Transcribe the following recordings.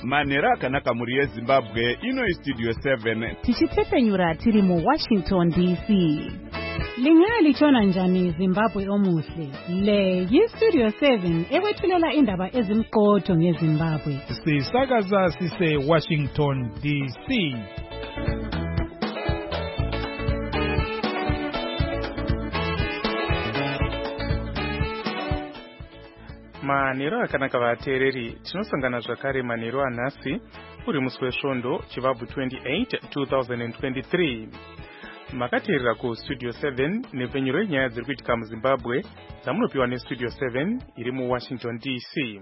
Manhero akanaka muri yeZimbabwe ino Studio 7 tichitepenyura tiri mu Washington DC. Lingalitshona njani Zimbabwe omuhle? Le yiStudio 7 ekwethulela indaba ezimqotho ngeZimbabwe. Sisakaza sise Washington DC. Manhero akanaka vateereri, tinosangana zvakare manhero anhasi uri musi wesvondo chivabvu 28 2023. Makateerera kuStudio 7 nepfenyuro yenyaya dziri kuitika muZimbabwe dzamunopiwa neStudio 7 iri muWashington DC.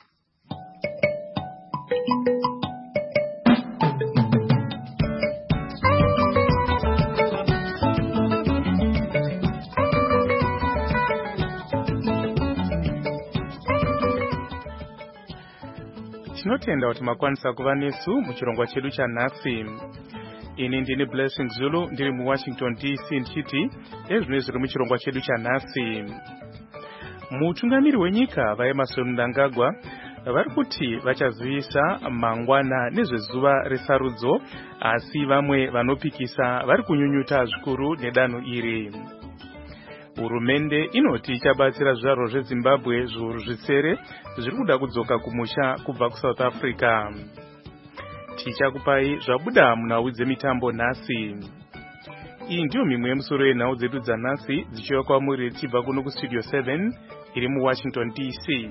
Tinotenda kuti makwanisa kuva nesu muchirongwa chedu chanhasi. Ini ndini Blessing Zulu ndiri muWashington DC ndichiti ezvino zviri muchirongwa chedu chanhasi. Mutungamiri wenyika vaEmmerson Mnangagwa vari kuti vachazivisa mangwana nezvezuva resarudzo, asi vamwe vanopikisa vari kunyunyuta zvikuru nedanho iri. Hurumende inoti ichabatsira zvizvarwa zveZimbabwe zviuru zvisere zviri kuda kudzoka kumusha kubva kuSouth Africa. Tichakupai zvabuda munhau dzemitambo nhasi. Iyi ndiyo mimwe yemusoro yenhau dzedu dzanhasi dzichiuya kwamuri tichibva kuno kuStudio 7 iri muWashington DC.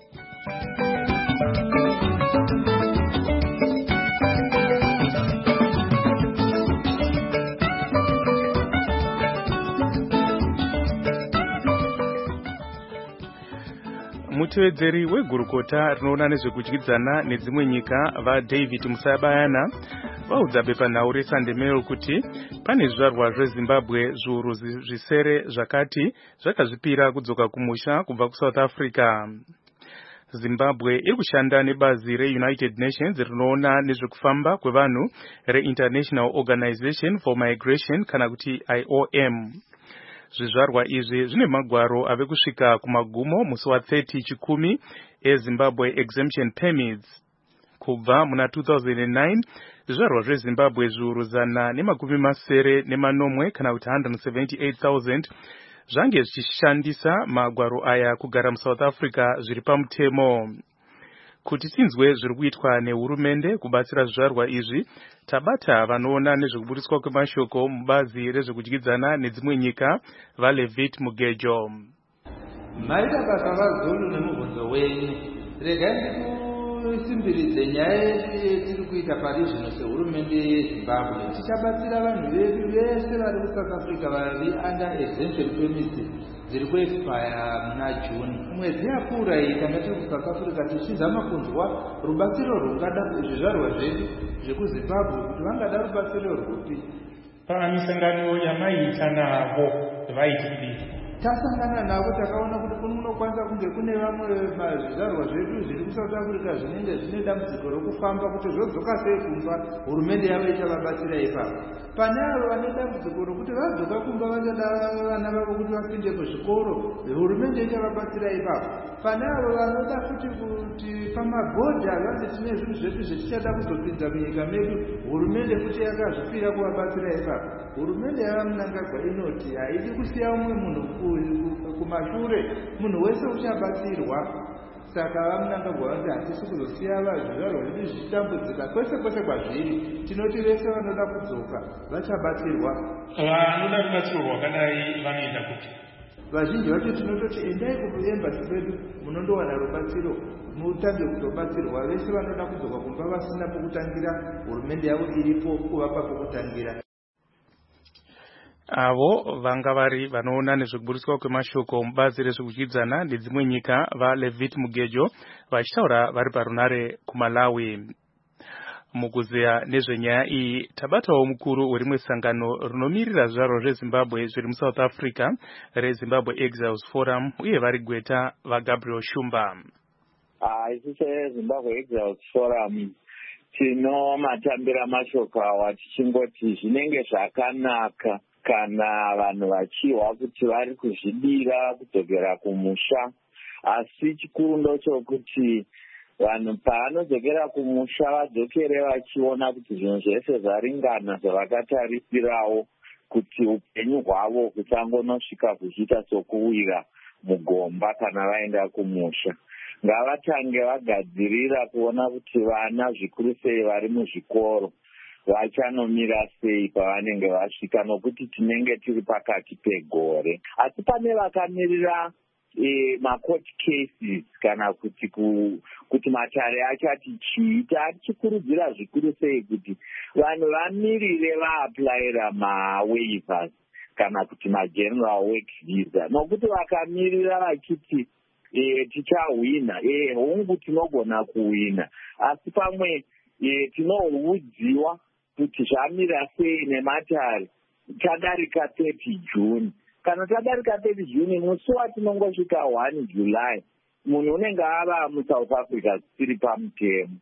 Mutevedzeri wegurukota rinoona nezvekudyidzana nedzimwe nyika vaDavid Musabayana vaudza bepanhau reSunday Mail kuti pane zvizvarwa zveZimbabwe zviuru zvisere zvakati zvakazvipira kudzoka kumusha kubva kuSouth Africa. Zimbabwe iri kushanda nebazi reUnited Nations rinoona nezvekufamba kwevanhu reInternational Organization for Migration kana kuti IOM. Zvizvarwa izvi zvine magwaro ave kusvika kumagumo musi wa30 chikumi eZimbabwe Exemption Permits. Kubva muna 2009 zvizvarwa zveZimbabwe zviuru 180 kana kuti 178,000 zvange zvichishandisa magwaro aya kugara muSouth Africa zviri pamutemo. Kuti tinzwe zviri kuitwa nehurumende kubatsira zvizvarwa izvi, tabata vanoona nezvekubudiswa kwemashoko mubazi rezvekudyidzana nedzimwe nyika vaLevit Mugejo. Maita basa vaZulu nemubvunzo wenyu. Regai ndikusimbiridze nyaya yetiri kuita pari zvino sehurumende yeZimbabwe. Tichabatsira vanhu vedu vese vari kuSouth Africa vari under exemption permits dziri kuexpire muna June. Mwedzi yapfuura iyi kana tiri kuSouth Africa tichizama kunzwa rubatsiro rungada zvizvarwa zvedu zvekuZimbabwe kuti vangada rubatsiro rwupi. Pamisangano yamaita navo vaiti kudii? Tasangana navo takaona kuti kunokwanisa kunge kune vamwe zvizvarwa zvedu zviri kuSouth Africa zvinenge zvine dambudziko rokufamba kuti zvodzoka sei kumba, hurumende yavo ichavabatsira ipapo. Pane avo vane dambudziko rokuti vadzoka kumba vachada vana vavo kuti vapinde kuzvikoro, hurumende ichavabatsira ipapo. Pane avo vanoda kuti pamabhodha vange tine zvinhu zvedu zvetichada kuzopinza munyika medu, hurumende kuti yakazvipira kuvabatsira ipapo. Hurumende yavaMnangagwa inoti haidi kusiya umwe munhu kumashure, munhu wese uchabatsirwa. Saka vaMnangagwa vanoti hatisi kuzosiya zvizvarwa zvedu zvichitambudzika kwese kwese kwazviri. Tinoti vese vanoda kudzoka vachabatsirwa. Vanoda rubatsiro rwakadai vanoenda kuti? Vazhinji vacho tinototi endai kuembassy kwedu munondowana rubatsiro, mutange kutobatsirwa. Vese vanoda kudzoka kumba vasina pokutangira, hurumende yavo iripo kuvapa pokutangira. Avo vanga vari vanoona nezvekubudiswa kwemashoko mubazi rezvekudyidzana nedzimwe nyika vaLevit Mugejo vachitaura vari parunare kuMalawi. Mukuzeya nezvenyaya iyi tabatawo mukuru werimwe sangano rinomirira zvizvarwa zveZimbabwe zviri muSouth Africa reZimbabwe Exiles Forum uye vari gweta vaGabriel Shumba. Isu seZimbabwe Exiles Forum tinomatambira mashoko awa tichingoti zvinenge zvakanaka kana vanhu vachihwa kuti vari kuzvidira kudzokera kumusha, asi chikuru ndochokuti vanhu paanodzokera kumusha vadzokere vachiona kuti zvinhu zvese zvaringana zvavakatarisirawo, kuti upenyu hwavo kusangonosvika kuchiita sokuwira mugomba kana vaenda kumusha. Ngavatange vagadzirira kuona kuti vana zvikuru sei vari muzvikoro vachanomira sei pavanenge vasvika, nokuti tinenge tiri pakati pegore. Asi pane vakamirira ma-court cases kana kuti matare achati chii. Tichikurudzira zvikuru sei kuti vanhu vamirire vaaplayira ma-waivers kana kuti ma-general work visa, nokuti vakamirira vachiti tichahwina, hongu tinogona kuhwina, asi pamwe tinohudziwa kuti zvamira sei nematare tadarika 30 June. Kana tadarika 30 June, musi watinongosvika 1 July, munhu unenge ava muSouth Africa tiri pamutemo.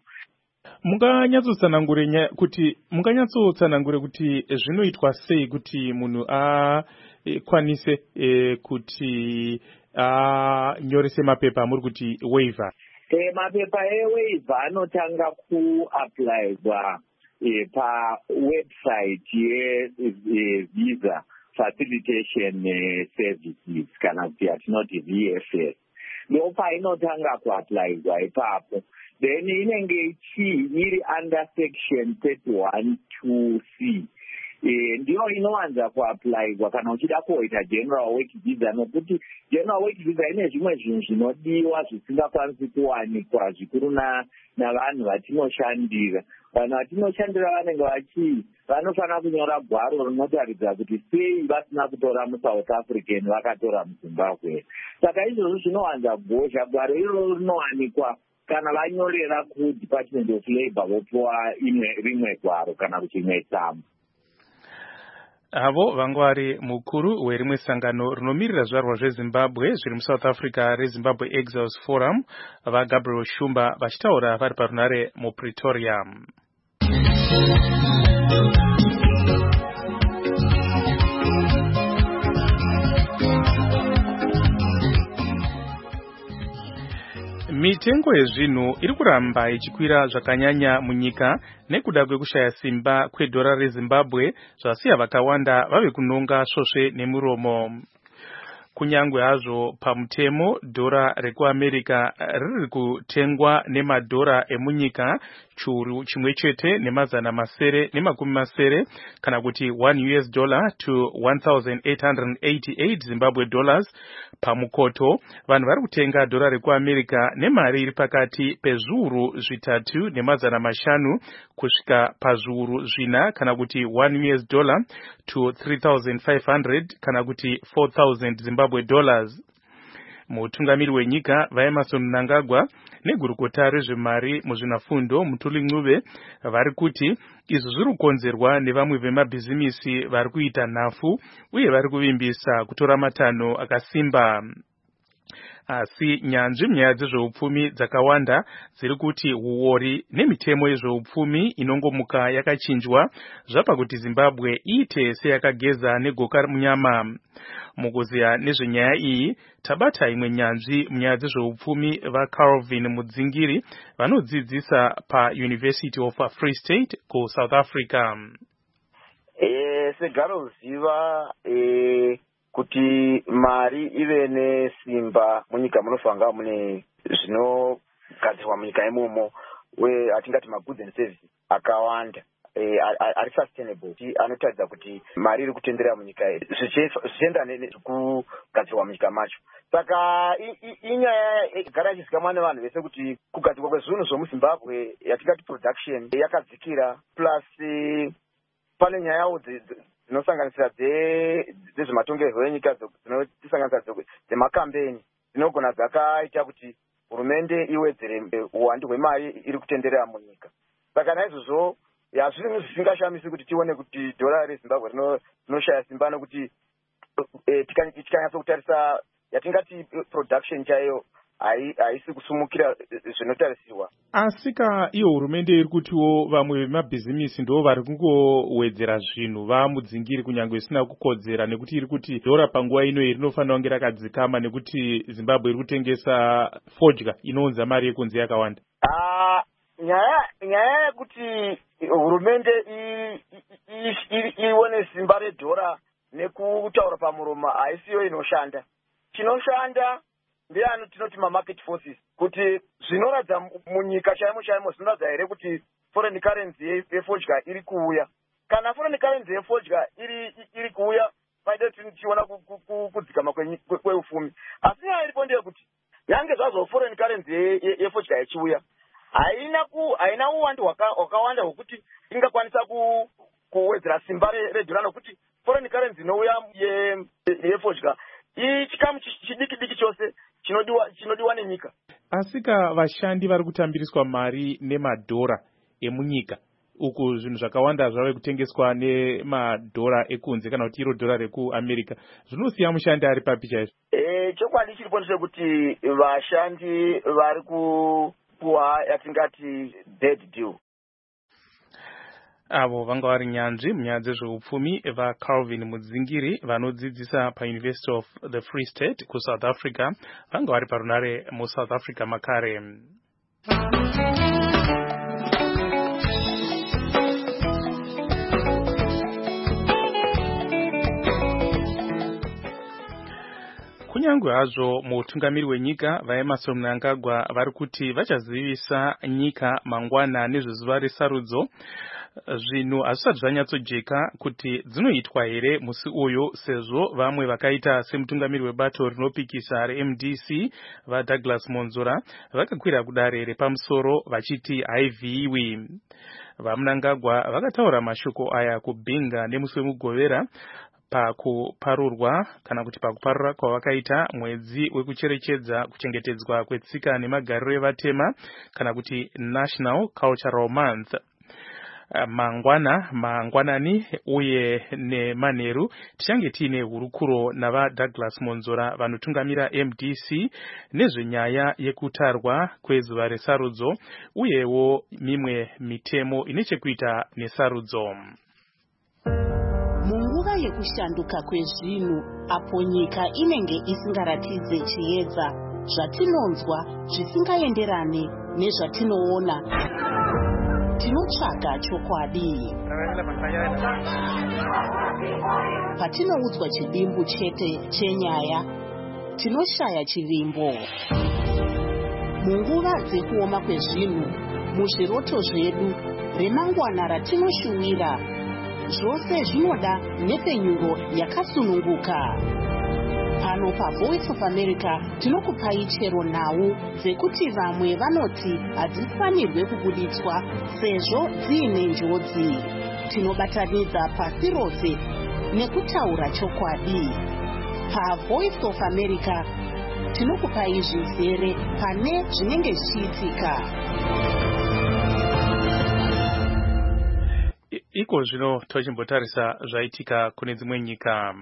Munganyatsotsanangure kuti zvinoitwa sei kuti munhu akwanise kuti nyorese mapepa muri kuti waiver? Mapepa ewaiver anotanga kuapplayiwa pawebsite yeVisa Facilitation Services kana kuti yatinoti VFS. Ndo painotanga kuapplayiwa ipapo. Then inenge iri under section 31(2)(c). Ndiyo inowanza kuapplayiwa kana uchida kuita general work visa, nokuti general work visa ine zvimwe zvinhu zvinodiwa zvisingakwanisi kuwanikwa zvikuru navanhu vatinoshandira. Vanhu vatinoshandira vanenge vanofana kunyora gwaro rinotaridza kuti sei vasina kutora muSouth African vakatora muZimbabwe. Saka izvozvo zvinowanza gozha. Gwaro iroro rinowanikwa kana vanyorera kuDepartment of Labour vopiwa rimwe gwaro kana kuti imwe tsamba. Avo vangwari mukuru werimwe sangano rinomirira zvizvarwa zveZimbabwe zviri muSouth Africa reZimbabwe Exiles Forum, vaGabriel Shumba vachitaura vari parunare muPretoria. Mitengo yezvinhu iri kuramba ichikwira zvakanyanya munyika nekuda kwekushaya simba kwedhora reZimbabwe zvasiya vakawanda vave kunonga svosve nemuromo. Kunyangwe hazvo pamutemo dhora rekuAmerica riri kutengwa nemadhora emunyika churu chimwe chete (9,980) kana kuti $1 to 1,888 Zimbabwe dollars pamukoto, vanhu vari kutenga dhora rekuAmerica nemari iri pakati pezviuru 3,500 kusvika pazviuru 4 kana kuti $1 to 3,500 kana kuti 4,000 Zimbabwe dollars. Mutungamiri wenyika vaEmmerson Mnangagwa negurukota rezvemari muzvinafundo Mutuli Ncube vari kuti izvi zviri kukonzerwa nevamwe vemabhizimisi vari kuita nhafu uye vari kuvimbisa kutora matanho akasimba. Asi nyanzvi munyaya dzezveupfumi dzakawanda dziri kuti huori nemitemo yezveupfumi inongomuka yakachinjwa zvapa kuti Zimbabwe iite seyakageza negoka munyama. Mukuziya nezvenyaya iyi tabata imwe nyanzvi munyaya dzezveupfumi vaCalvin Mudzingiri vanodzidzisa paUniversity of Free State kuSouth Africa. Segaro ziva kuti mari ive nesimba munyika munofanga mune zvinogadzirwa munyika imomo atingati magoods and services akawanda ari sustainable, anotaridza kuti mari iri kutenderera munyika zvichienda nekugadzirwa munyika macho. Saka inyaya igara ichizikamwa nevanhu vese kuti kugadzirwa kwezvinhu zvomuZimbabwe yatingati production yakadzikira, plus pane nyayawo dzinosanganisira dzezvematongerwo enyika dzinotisanganisira dzemakambeni dzinogona dzakaita kuti hurumende iwedzere uwandu hwemari iri kutenderera munyika. Saka naizvozvo zviri zvisingashamisi kuti tione kuti dhora reZimbabwe rinoshaya simba, nokuti tikanyatsa kutarisa yatingati production chaiyo haisi kusumukira zvinotarisirwa. Asika iyo hurumende iri kutiwo vamwe vemabhizimisi ndo vari kungowedzera zvinhu vamudzingiri kunyangwe isina kukodzera, nekuti iri kuti dhora panguva ino rinofanira kunge rakadzikama nekuti Zimbabwe iri kutengesa fodya inounza mari yekunze yakawanda. nyaya yekuti hurumende ione simba redhora nekutaura pamuromo haisiyo inoshanda. Chinoshanda ndeano tinoti mamarket forces, kuti zvinoradza munyika chaimo zvinoradza here kuti foreign currency yefodya iri kuuya. Kana foreign currency yefodya iri kuuya, paide tichiona kudzikama kweufumi. Asi nyaya iripo ndeyekuti yange zvazvo foreign currency yefodya yechiuya, haina uwandu hwakawanda hwekuti ingakwanisa kuwedzera simba redhora, nokuti foreign currency inouya yefodya ichikamu chidiki chose chinodiwa nenyika. Asika vashandi vari kutambiriswa mari nemadhora emunyika, uku zvinhu zvakawanda zvave kutengeswa nemadhora ekunze kana kuti iro dhora rekuAmerica, zvinosiya mushandi ari papi chaizvo? Chokwadi chiripo ndechekuti vashandi vari kupuwa yatingati bad deal. Avo vanga vari nyanzvi munyaya dzezveupfumi vaCalvin Mudzingiri vanodzidzisa paUniversity of the Free State kuSouth Africa, vanga vari parunare muSouth Africa makare. Kunyange hazvo mutungamiri wenyika vaEmmerson Mnangagwa vari kuti vachazivisa nyika mangwana nezvezuva resarudzo, zvinhu hazvisati zvanyatsojeka kuti dzinoitwa here musi uyu, sezvo vamwe vakaita semutungamiri webato rinopikisa reMDC vaDouglas Monzora vakakwira kudare repamusoro vachiti haivhiyiwi. VaMnangagwa vakataura mashoko aya kuBinga nemusi wemugovera pakuparurwa kana kuti pakuparura kwavakaita mwedzi wekucherechedza kuchengetedzwa kwetsika nemagariro evatema kana kuti National Cultural Month. Mangwanani uye nemanheru tichange tiine hurukuro navaDouglas Monzora vanotungamira MDC nezvenyaya yekutarwa kwezuva resarudzo uyewo mimwe mitemo ine chekuita nesarudzo. Munguva yekushanduka kwezvinhu, apo nyika inenge isingaratidze chiedza, zvatinonzwa zvisingaenderane nezvatinoona, tinotsvaga chokwadi. Patinoudzwa chidimbu chete chenyaya, tinoshaya chivimbo. Munguva dzekuoma kwezvinhu, muzviroto zvedu, remangwana ratinoshuwira, zvose zvinoda nepfenyuro yakasununguka. Pano paVoice of America tinokupai chero nhau dzekuti vamwe vanoti hadzifanirwe kubuditswa sezvo dziine njodzi. Tinobatanidza pasi rose nekutaura chokwadi. PaVoice of America tinokupai zvizere pane zvinenge zvichiitika. Iko zvino tochimbotarisa zvaitika kune dzimwe nyika.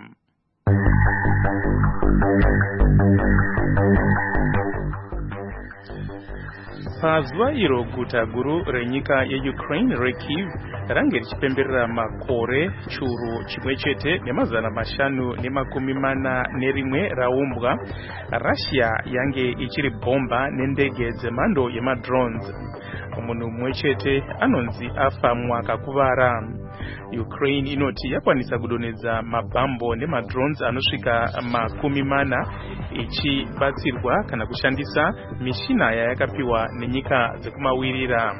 Pazuva iro guta guru renyika yeUkraine reKyiv range richipemberera makore churu chimwe chete ne541 raumbwa, Russia yange ichiri bhomba nendege dzemhando yemadrones. Munhu mumwe chete anonzi afa mwakakuvara. Ukraine inoti yakwanisa kudonedza mabhambo nemadrones anosvika 40 ichibatsirwa kana kushandisa mishina yayakapiwa nenyika dzekumawirira.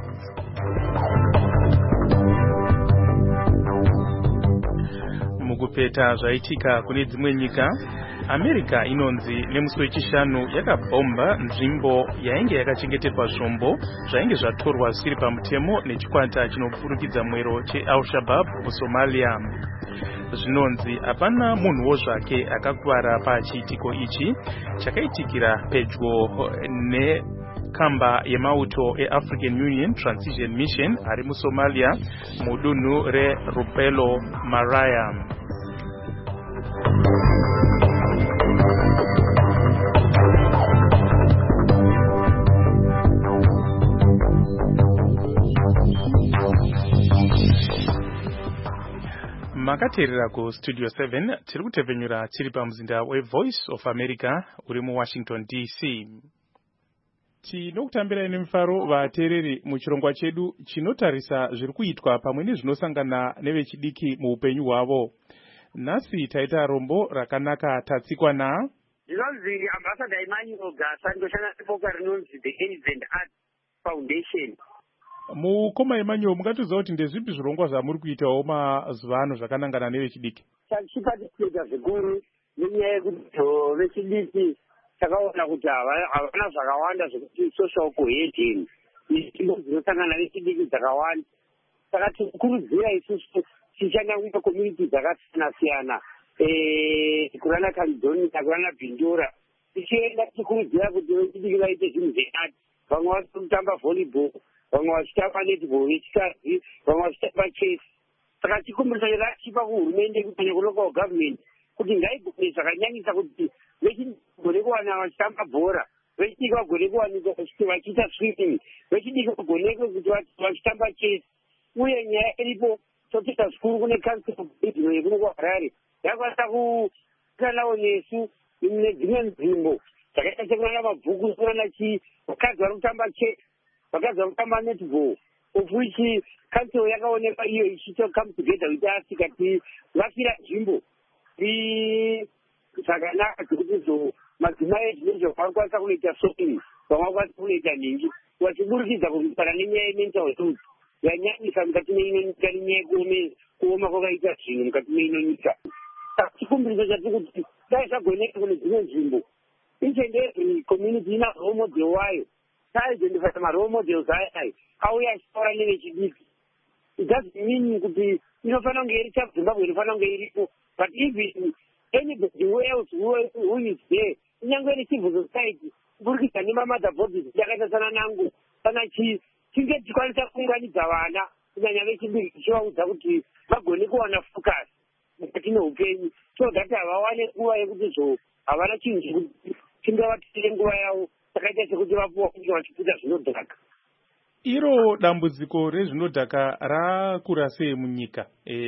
Mukupeta zvaitika kune dzimwe nyika, America inonzi nemusi wechishanu yakabhomba nzvimbo yainge yakachengeterwa zvombo zvainge zvatorwa zvisiri pamutemo nechikwata chinopfurukidza mwero cheAl-Shabaab muSomalia. Zvinonzi hapana munhuwo zvake akakuvara pachiitiko ichi chakaitikira pedyo nekamba yemauto eAfrican Union Transition Mission ari muSomalia mudunhu reRupelo Maraya. Makateerera ku Studio 7 tiri kutevhenyura tiri pamuzinda weVoice of America uri muWashington DC. Tinokutambirai nemufaro vateereri muchirongwa chedu chinotarisa zviri kuitwa pamwe nezvinosangana nevechidiki muupenyu hwavo. Nhasi taita rombo rakanaka tatsikwa na ndinonzi ambassador Emmanuel Gasa, ndoshanda neboka rinonzi the AIDS and Arts Foundation. Mukoma Emmanuel, mungatiudza kuti ndezvipi zvirongwa zvamuri kuitawo mazuva ano zvakanangana nevechidiki? Tichipatisika zvikuru nenyaya yekuti vechidiki takaona kuti havana zvakawanda zvekuti social cohesion, nzvimbo dzinosangana vechidiki dzakawanda. Saka tikurudzira isusu tichishanda mumakommunity dzakasiyana-siyana, kurana Caledonia, kurana Bindura, tichienda tichikurudzira kuti vechidiki vaite zvinhu zvenati. Vamwe vachitamba volleyball, vamwe vachitamba netball vechikadzi, vamwe vachitamba chess. Saka chikumbiro chakachipa kuhurumende kunyanya kulocal government kuti ngaigone zvakanyanyisa kuti vechidiki vagone kuwana vachitamba bhora, vechidiki vagone kuwanikwa vachiita swimming, vechidiki vagone kuti vachitamba chess. Uye nyaya iripo totoita zvikuru kune council of radio yekuno kuHarare yakwanisa kukanawo nesu nedzimwe nzvimbo dzakaita sekunana mabhuku, kunana chii, vakadzi vari kutamba chess, vakadzi vari kutamba netball, of which council yakaonekwa iyo ichito come together with us ikati vafira nzvimbo zvakanaka zvekuti madzimai ezvinezvo vakwanisa kunoita swimming, vamwe vakwanisa kunoita nhingi, vachiburikidza kurwisana nenyaya yemental health yanyanyisa mukati meino nyika nenyaya kuoma kwakaita zvinhu mukati meino nyika. Chikumbiridzo chatiri kuti dai zvagoneka kune dzimwe nzvimbo, each and every community ina role model wayo, taidentifya marole models ayayo auya achitaura nevechidiki. It doesn't mean kuti inofanira kunge iri chaZimbabwe inofanira kunge iripo, but even anybody else who is there, kunyange necivil society, kuburikidza nemamother bodies yakaita sana nangu kana chii, tinge tikwanisa kuunganidza vana kunyanya vechidiki tichivaudza kuti vagone kuwana focus mukati meupenyu, so that havawane nguva yekuti havana chinhu chekuti chingavatire nguva yavo takaita sekuti vapuwa kunge vachipfuta zvinodhaka. Iro dambudziko rezvinodhaka rakura sei munyika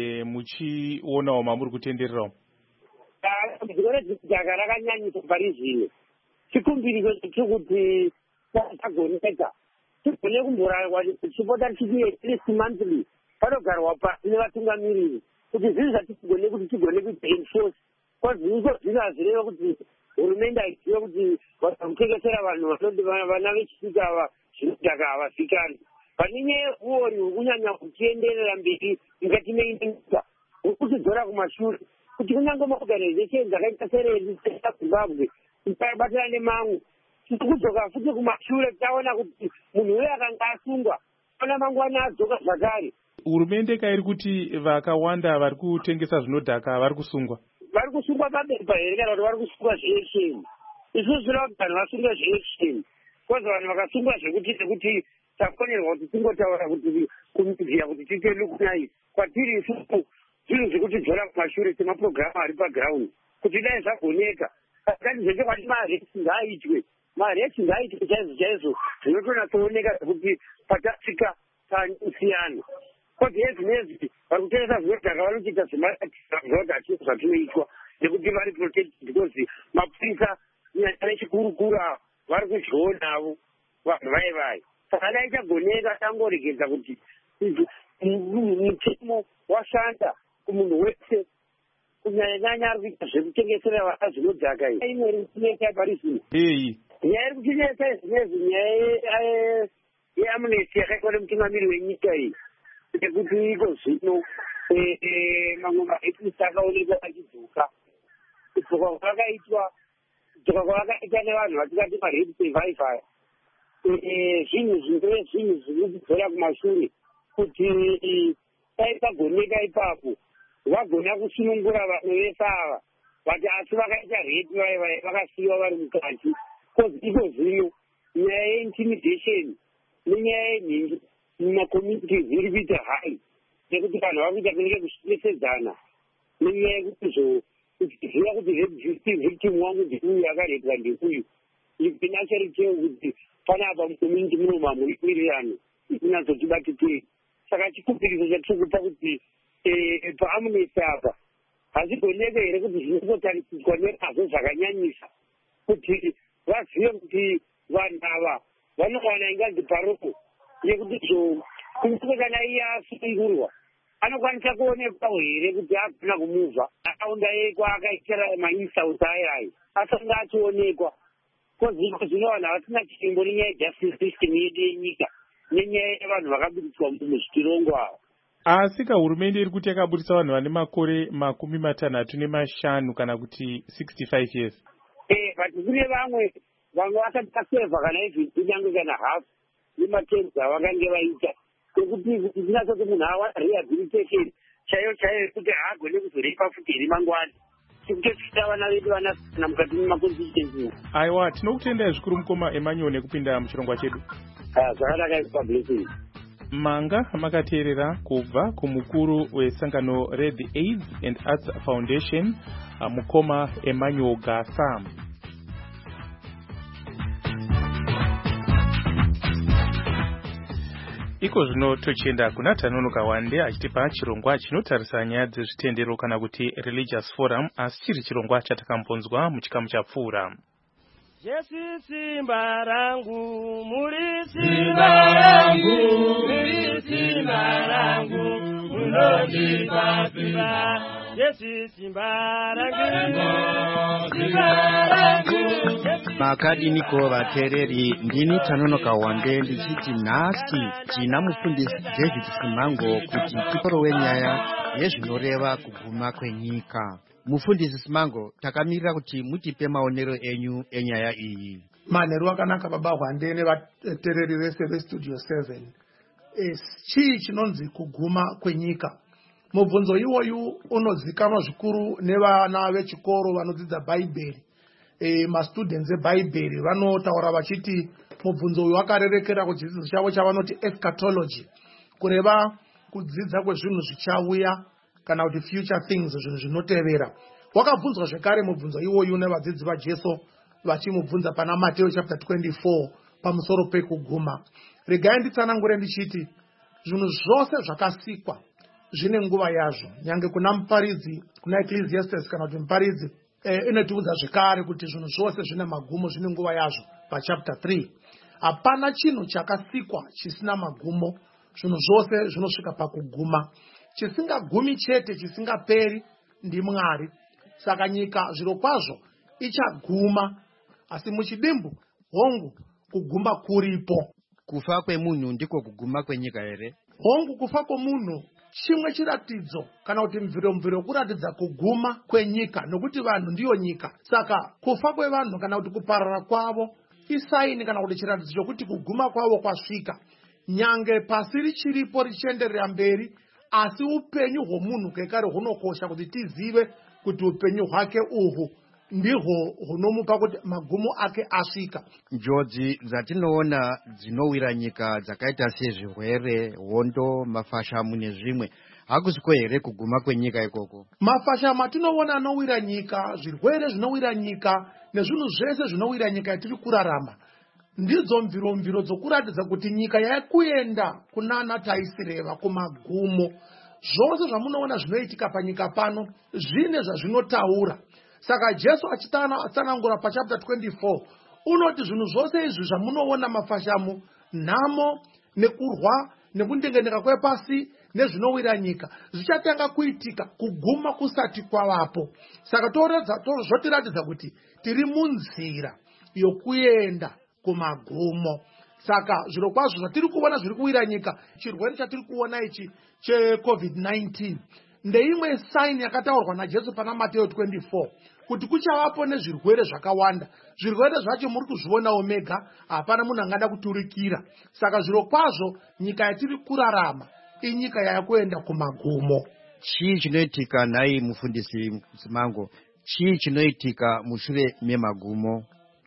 muchionawo mamuri kutendererawo? Dambudziko rezvinodhaka rakanyanyisa pari zvino. Chikumbiridzo chekuti tagoneka tigone kumborarwa tichipota tichiti at least monthly panogarwa pasi nevatungamiriri kuti zvinhu zvatigone kuti tigone kuita enforce, kwazviniko zvino hazvireva kuti hurumende haizive kuti vakutengesera vanhu vana vechidiki ava zvinodhaka havazikani. Panenyaya yeuori huri kunyanya kuchienderera mberi mukati menyika, huri kutidzora kumashure kuti kunyange maorganization dzakaita seRendi Zimbabwe tikabatana nemamwe tiri kudzoka futi kumashure taona kuti munhu uyo akanga asungwa ona mangwana adzoka zvakare. Hurumende kairi kuti vakawanda vari kutengesa zvinodhaka vari kusungwa? Vari kusungwa pabepa here kana kuti vari kusungwa zveaction? Isusu zvinoda kuti vanhu vasunge zveaction, kwaza vanhu vakasungwa zvekuti tafanirwa kuti tingotaura kuti kumidhia kuti titende kunai kwatiri isusu zvinhu zvekuti dzora kumashure semapurogiramu ari paground kuti dai zvagoneka kati zvechokwadi marechi ngaaitwe, marechi ngaaitwe chaizvo chaizvo zvinotonatsooneka zvekuti patasvika tasiyana. Koti ezvinezvi vari kutengesa zvinodhaka vanochiita zvemadhaki zvatinoitwa nekuti vari protected because mapurisa nyaya nechikurukuru ava vari kuzvionavo vanhu vai. Saka dai chagoneka tangoregedza kuti mutemo washanda kumunhu wese kunyanya-nyanya ari kuita zvekutengesera vana zvinodhaka iyi. Imwe iri kutinesa pari zvino. Nyaya iri kutinesa izvinezvi nyaya yeamnesty yakaitwa nemutungamiri wenyika iyi. Nekuti iko zvino mamwe marepisi akaonekwa achidzoka. Kudzoka kwavakaita nevanhu vatingati marepi survivor. Zvinhu zvirikudzora kumashure kuti dai pagoneka ipapo vagona kusunungura vanhu vese ava vati asi vakaita repi vakasiyiwa vari mukati. Iko zvino nyaya yeintimidation nenyaya yenhingi mumakommunity iri kuita hai nekuti vanhu vari kuita kunenge kushesedzana nenyaya yekuti ziva kuti victim wangu ndeuyu akarepwa ndeuyu. Financially tell kuti panapa mukommunity muno mamurikirirano ikunatsotibatikei. Saka chikumbiridzo chatiri kupa kuti paamnesty apa hazigoneke here kuti zvinongotarisiswa nenazvo zvakanyanyisa kuti vazive kuti vanhu ava vanowana ingazi paroko yekuti kunyange kana iye asungurwa anokwanisa kuonekwa here kuti akuna kumuvha akaunda kwakaitira mainsauti ayayo asanga achionekwa kozvino zvinowana vasina chimbo nenyaya yejustice system yedu yenyika nenyaya yevanhu vakaburiswa muzvitirongo avo. Asi hurumende iri kuti yakabudisa vanhu vane makore 65 kana kuti 65 years. But kune vamwe vasati vaseva kana izvi kunyange kana half nematerms avakange vaita ekuti zvinasoti munhu awana rehabilitation chaiyo kuti haagone kuzorepa futi iri mangwani tikutosvita vana vedu vanasana mukati memaconstituency. Aiwa, tinokutendai zvikuru mukoma Emmanuel nekupinda muchirongwa chedu. Zvakanaka ipablessing. Manga makateerera kubva kumukuru wesangano Red AIDS and Arts Foundation mukoma Emmanuel Gasa. Iko zvino tochienda kuna Tanonoka Wande achitipa chirongwa chinotarisa nyaya dzezvitendero kana kuti religious forum, asi chiri chirongwa chatakambonzwa muchikamu chapfuura. Jesu simba rangu, muri simba rangu, muri simba rangu, munondipapira. Jesu simba rangu, simba rangu. Makadiniko vateereri, ndini Tanonoka Wande ndichiti nhasi tina mufundisi David Simango kuti tiporowe nyaya yezvinoreva kuguma kwenyika. Mufundisi Simango, takamirira kuti mutipe maonero enyu enyaya iyi. Manheru akanaka baba Wande nevateereri vese vestudio 7. Chii chinonzi kuguma kwenyika? Mubvunzo iwoyu unozikanwa zvikuru nevana vechikoro vanodzidza Bhaibheri. Mastudents eBhaibheri vanotaura vachiti mubvunzo uyu wakarerekera kuchidzidzo chavo chavanoti eschatology, kureva kudzidza kwezvinhu zvichauya kana kuti future things, zvinhu zvinotevera. Wakabvunzwa zvekare mubvunzo iwoyu nevadzidzi vaJesu vachimubvunza pana Mateo chapter 24 pamusoro pekuguma. Regai nditsanangure ndichiti zvinhu zvose zvakasikwa zvine nguva yazvo. Nyange kuna muparidzi, kuna Ecclesiastes kana kuti muparidzi inotiudza zvekare kuti zvinhu zvose zvine magumo zvine nguva yazvo pachapter 3. Hapana chinhu chakasikwa chisina magumo, zvinhu zvose zvinosvika pakuguma. Chisingagumi chete, chisingaperi ndi Mwari. Saka nyika zviro kwazvo ichaguma, asi muchidimbu hongu kuguma kuripo. Kufa kwemunhu ndiko kuguma kwenyika here? Hongu kufa kwemunhu chimwe chiratidzo kana kuti mviro kuratidza kuguma kwenyika, nokuti vanhu ndiyo nyika. Saka kufa kwevanhu kana kuti kuparara kwavo isaini kana kuti chiratidzo chokuti kuguma kwavo kwasvika. Nyange pasi richiripo richienderera mberi, asi upenyu hwomunhu kekare hunokosha kuti tizive kuti upenyu hwake uhwu ndihwo hunomupa kuti magumo ake asvika. Njodzi dzatinoona dzinowira nyika dzakaita sezvirwere, hondo, mafashamu nezvimwe, hakusiko here kuguma kwenyika ikoko? Mafashamu atinoona anowira nyika, zvirwere zvinowira nyika nezvinhu zvese zvinowira nyika yatiri kurarama, ndidzo mviro dzokuratidza kuti nyika yakuenda kunana taisireva kumagumo. Zvose zvamunoona zvinoitika panyika pano zvine zvazvinotaura. Saka Jesu achitsanangura pachapter 24 unoti zvinhu zvose izvi zvamunoona, mafashamu, nhamo, nekurwa, nekundengeneka kwepasi nezvinowira nyika, zvichatanga kuitika kuguma kusati kwavapo. Saka zvotiratidza kuti tiri munzira yokuenda kumagumo. Saka zviro kwazvo zvatiri kuona zviri kuwira nyika, chirwere chatiri kuona ichi cheCovid-19 ndeimwe saini yakataurwa naJesu pana Mateo 24 kuti kuchavapo nezvirwere zvakawanda. Zvirwere zvacho muri kuzvionawo mega, hapana munhu angada kuturikira. Saka zviro kwazvo nyika yatiri kurarama inyika yakuenda kumagumo. Chii chinoitika nhai mufundisi Simango? Chii chinoitika mushure memagumo?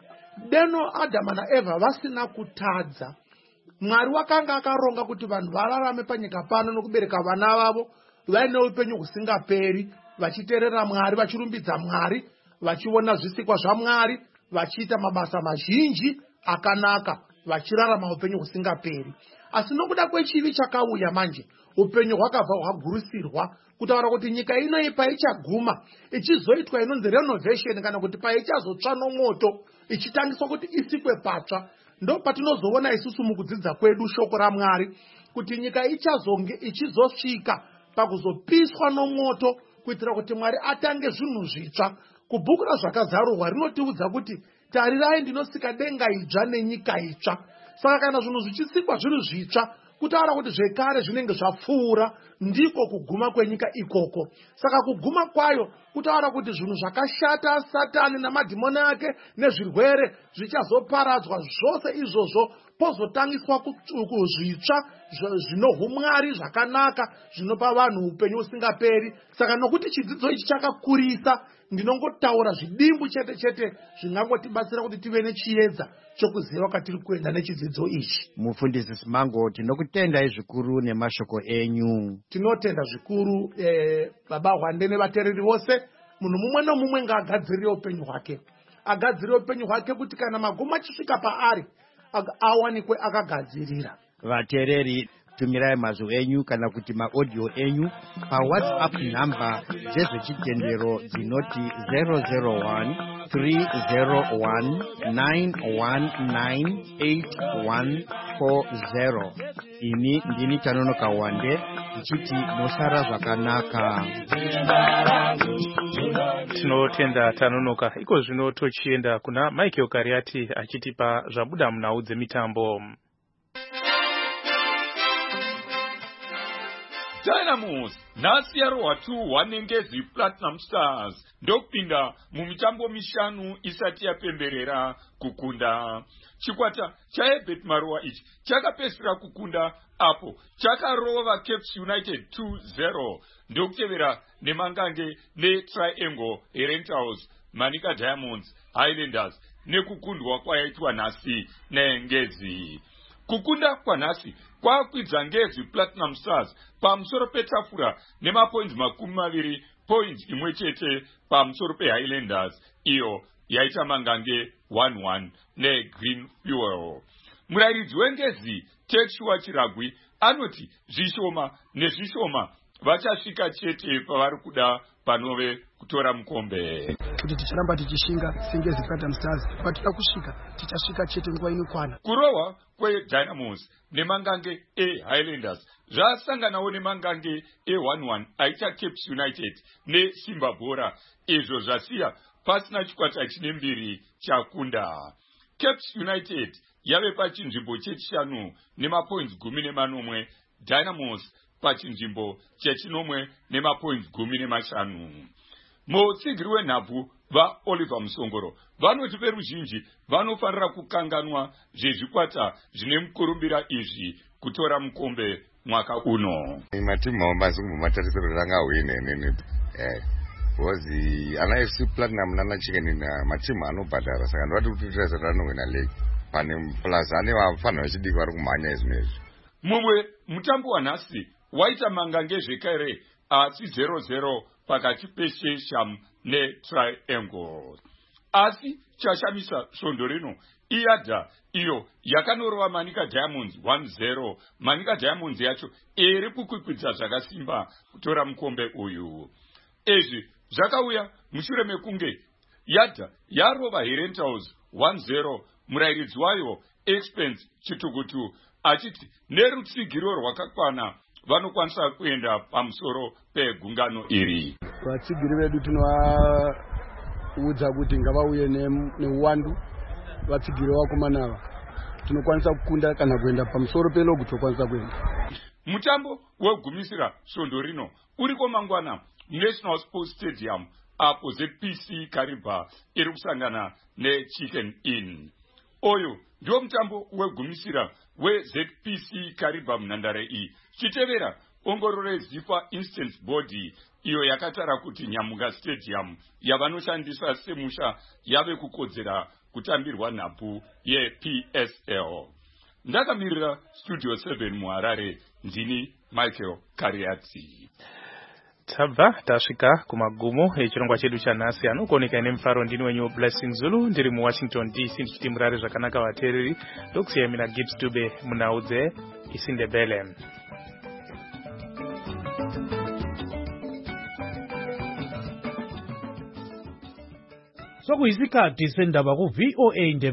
Deno Adama naEva vasina kutadza. Mwari wakanga akaronga kuti vanhu vararame panyika pano nokubereka vana vavo vaine upenyu husingaperi, vachiteerera Mwari, vachirumbidza Mwari, vachiona zvisikwa zvaMwari, vachiita mabasa mazhinji akanaka, vachirarama upenyu husingaperi. Asi nokuda kwechivi chakauya manje, upenyu hwakabva hwagurusirwa, kutaura kuti nyika ino paichaguma ichizoitwa inonzi renovation kana kuti paichazotsva nomoto ichitangiswa kuti isikwe patsva, ndo patinozoona isusu mukudzidza kwedu shoko raMwari kuti nyika ichazonge ichizosvika pakuzopiswa nomoto kuitira kuti Mwari atange zvinhu zvitsva. Kubhuku razvakazarurwa rinotiudza kuti tarirai ndinosika denga idzva nenyika itsva. Saka kana zvinhu zvichisikwa zviri zvitsva kutaura kuti zvekare zvinenge zvapfuura, ndiko kuguma kwenyika ikoko. Saka kuguma kwayo kutaura kuti zvinhu zvakashata Satani namadhimoni ake nezvirwere zvichazoparadzwa zvose izvozvo, pozotangiswa kuzvitsva zvinohumwari zvakanaka zvinopa vanhu upenyu usingaperi. Saka nokuti chidzidzo ichi chakakurisa, ndinongotaura zvidimbu chete chete zvingangotibatsira kuti tive nechiedza chokuziva kwatiri kuenda nechidzidzo ichi. Mufundisi Simango, tinokutendai zvikuru nemashoko enyu. Tinotenda zvikuru baba Hwande nevateereri vose. Munhu mumwe nomumwe ngaagadzirire upenyu hwake, agadzirire upenyu hwake kuti kana magumo achisvika paari awanikwe akagadzirira. Vateereri, tumirai mazwi enyu kana kuti maaudio enyu paWhatsApp namba dzezvechitendero dzinoti 001 301 9198140. Ini ndini Tanonoka Wande ndichiti musara zvakanaka. Tinotenda Tanonoka. Iko zvino tochienda kuna Michael Kariati achitipa zvabuda munhau dzemitambo. Dynamos nhasi yarohwa 2-1 neNgezi Platinum Stars ndokupinda mumitambo mishanu isati yapemberera kukunda. Chikwata chaEbert Maruwa ichi chakapedzisira kukunda apo chakarova Cape United 2-0 ndokutevera nemangange neTriangle Rentals, Manica Diamonds, Highlanders nekukundwa kwayaitwa nhasi neNgezi. Kukunda kwanhasi kwakwidza Ngezi Platinum Stars pamusoro petafura nemapoints 20, point imwe chete pamusoro peHighlanders iyo yaita mangange 1-1 neGreen Fuel. Murairidzi weNgezi Tekshua Chiragwi anoti zvishoma nezvishoma vachasvika chete pavari kuda panove kutora mukombe. Kuti ticharamba tichishinga seNgezi Platinum Stars, patida kusvika tichasvika chete nguva inokwana. Kurohwa kweDynamos nemangange eHighlanders zvasanganawo nemangange e1-1 aita Cape United neSimba Bora, izvo zvasiya pasina chikwata chine mbiri chakunda. Cape United yave pachinzvimbo chechishanu nemapoints 10, Dynamos pachinzvimbo chechinomwe nemapoints 15. Mutsigiri wenhabvu vaOliver Musongoro vanoti veruzhinji vanofanira kukanganwa zvezvikwata zvine mukurumbira izvi kutora mukombe mwaka uno. Matimu mabasi kumatarisiro ranga wine because ana FC Platinum nana chicken na matimu anobhadhara, saka ndoti kuti tirazira anowina league pane plus ane vafanira vachidiki vari kumhanya izvinezvi. Mumwe mutambo wanhasi waita mangange zvekare asi 0-0 pakati peShesham neTriangle. Asi chashamisa svondo rino iYadha iyo yakanorova Manica Diamonds 1-0. Manica Diamonds yacho iri kukwikwidza zvakasimba kutora mukombe uyu. Izvi zvakauya mushure mekunge Yadha yarova Rentals 1-0, murairidzi wayo Expense Chitukutu achiti nerutsigiro rwakakwana vanokwanisa kuenda pamusoro pegungano iri. Vatsigiri vedu tinovaudza kuti ngavauye neuwandu, vatsigiri vakomanava tinokwanisa kukunda kana kuenda pamusoro pelogu tokwanisa kuenda. Mutambo wegumisira svondo rino uriko mangwana National Sports Stadium apo ZPC Kariba iri kusangana neChicken Inn. Oyo ndio mutambo wegumisira weZPC Kariba munhandare iyi. Chitevera ongorore Zifa Instance Body iyo yakatara kuti Nyamuga Stadium yavanoshandisa semusha yave kukodzera kutambirwa nhabvu yePSL. Ndakamirira Studio 7 muHarare, ndini Michael Kariati. Tabva tasvika kumagumo echirongwa chedu chanhasi. Anokuoneka nemufaro ndini wenyu Blessing Zulu, ndiri muWashington DC ndichiti murare zvakanaka vateereri, ndokusiyai mina Gibbs Dube munhau dzeIsindebele. Sokuyisikhathi sendaba ku VOA